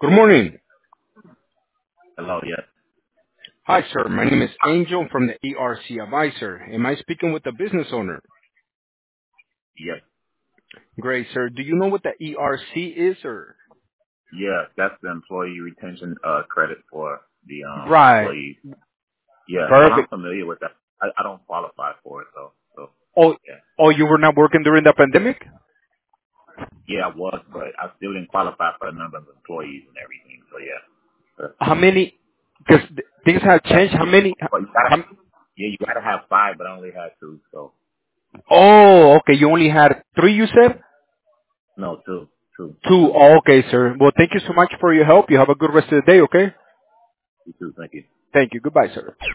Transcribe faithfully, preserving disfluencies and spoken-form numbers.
Good morning. Hello, yes. Hi, sir. My name is Angel from the E R C Advisor. Am I speaking with the business owner? Yes. Great, sir. Do you know what the E R C is, sir? Yeah, that's the employee retention uh credit for the um Right. employees. Yeah, but I'm Perfect. familiar with that. I, I don't qualify for it though. So Oh, yeah. oh, you were not working during the pandemic? Yeah, I was, but I still didn't qualify for the number of employees and everything. So yeah. But, How many? Because things have yeah. changed. How many? But you gotta How, yeah, you gotta have five, but I only had two, so oh, okay. You only had three, you said? no, two. Two. Two. Oh, okay, sir. Well, thank you so much for your help. You have a good rest of the day, okay? You two, thank you. Thank you. Goodbye, sir.